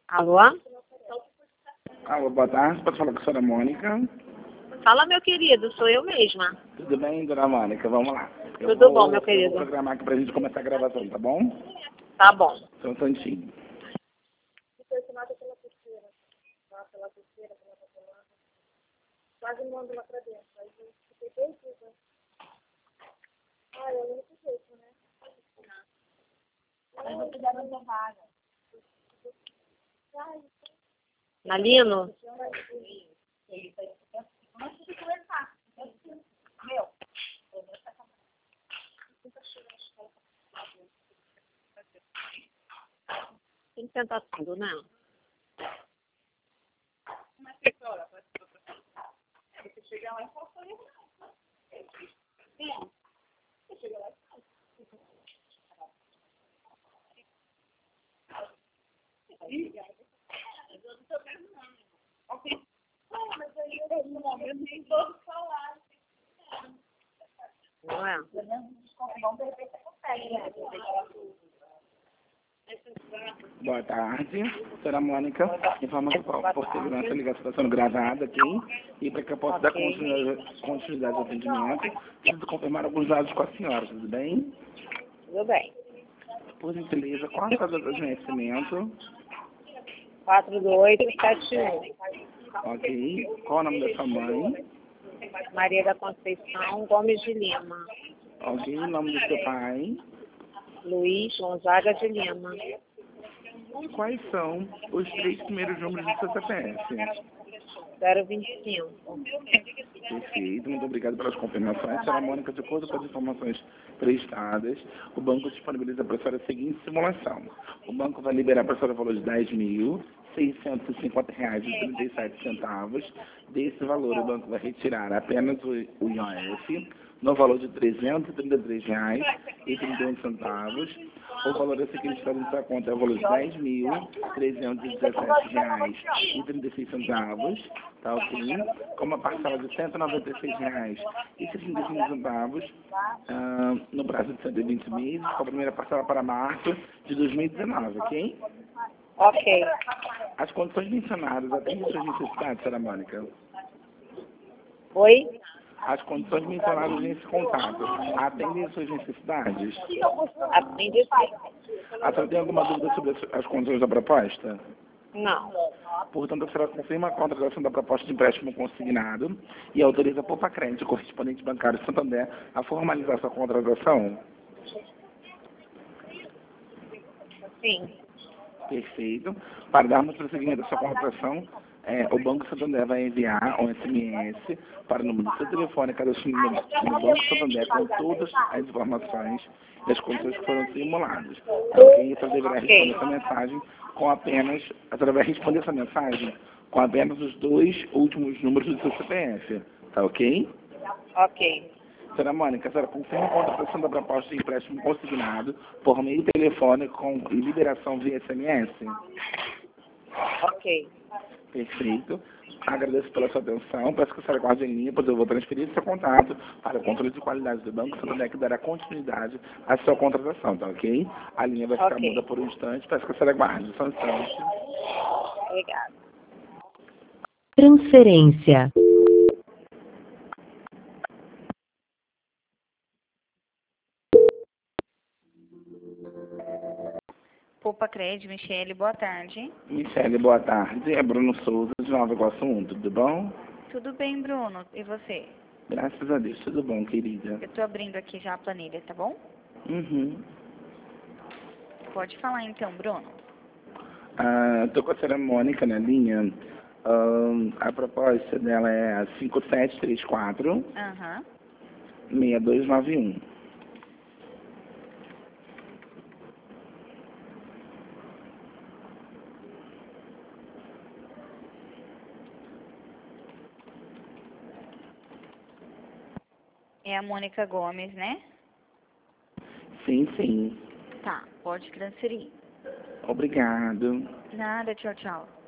Alô? Alô, boa tarde. Pode falar com a senhora Mônica? Fala, meu querido, sou eu mesma. Tudo bem, dona Mônica? Vamos lá. Tudo bom, meu querido? Eu vou programar aqui pra gente começar a gravação, tá bom? Tá bom. Só um instantinho. Quase mando lá pra dentro. Aí eu fiquei perdida. Ah, eu não fiz isso, né? Aí vou pegar a minha vaga. Nalino? Tem que tentar tudo, né? Você chegar lá e falar com ele. Sim. Você chega lá e fala. Eu não tô vendo, não. Ok. Não, mas aí eu momento nem todos falaram. Não é? Vamos de repente você consegue, né? Boa tarde, senhora Mônica. Informa que por segurança a ligação está sendo gravada aqui. E para que eu possa dar continuidade ao atendimento, preciso confirmar alguns dados com a senhora, tudo bem? Tudo bem. Por gentileza, qual a sua data de nascimento? 42871. Ok. Qual o nome da sua mãe? Maria da Conceição Gomes de Lima. Ok. O nome do seu pai? Luiz Gonzaga de Lima. Quais são os 3 primeiros números do seu CPF? 025. Perfeito, muito obrigado pelas confirmações. Senhora Mônica, de acordo com as informações prestadas, o banco disponibiliza para a senhora a seguinte simulação. O banco vai liberar para a senhora o valor de R$10.650,37. Desse valor, o banco vai retirar apenas o IOF, no valor de R$333,31. O valor a ser acreditado em sua conta é o valor de R$10.317,36. Tá ok? Com uma parcela de R$196,35 no prazo de 120 meses, com a primeira parcela para março de 2019, ok? Ok. As condições mencionadas atendem suas necessidades, senhora Mônica? Oi? As condições mencionadas nesse contato atendem suas necessidades? Atende sim. A senhora tem alguma dúvida sobre as condições da proposta? Não. Portanto, a senhora confirma a contratação da proposta de empréstimo consignado e autoriza a Poupa-Crédito, correspondente bancário Santander, a formalizar sua contratação? Sim. Perfeito. Para darmos prosseguimento à sua contratação, o Banco Santander vai enviar um SMS para o número do seu telefone cadastrado no Banco Santander com todas as informações e as condições que foram simuladas. Ok? Você deverá responder essa mensagem com apenas os 2 últimos números do seu CPF. Tá ok? Ok. Senhora Mônica, a senhora confirma a contratação da proposta de empréstimo consignado por meio telefônico com liberação via SMS? Ok. Perfeito. Agradeço pela sua atenção. Peço que a senhora guarde em linha, pois eu vou transferir seu contato para o controle de qualidade do Banco Santander, que dará continuidade à sua contratação, tá ok? A linha vai ficar muda por um instante. Peço que a senhora guarde. Só um instante. Obrigada. Transferência. Poupa-Crédito, Michele, boa tarde. Michele, boa tarde. É Bruno Souza, de Nova Iguaçu 1, tudo bom? Tudo bem, Bruno? E você? Graças a Deus, tudo bom, querida. Eu tô abrindo aqui já a planilha, tá bom? Uhum. Pode falar então, Bruno. Tô com a senhora Mônica na linha. A proposta dela é a 5734 Aham. 6291. É a Mônica Gomes, né? Sim, sim. Tá, pode transferir. Obrigado. Nada, tchau, tchau.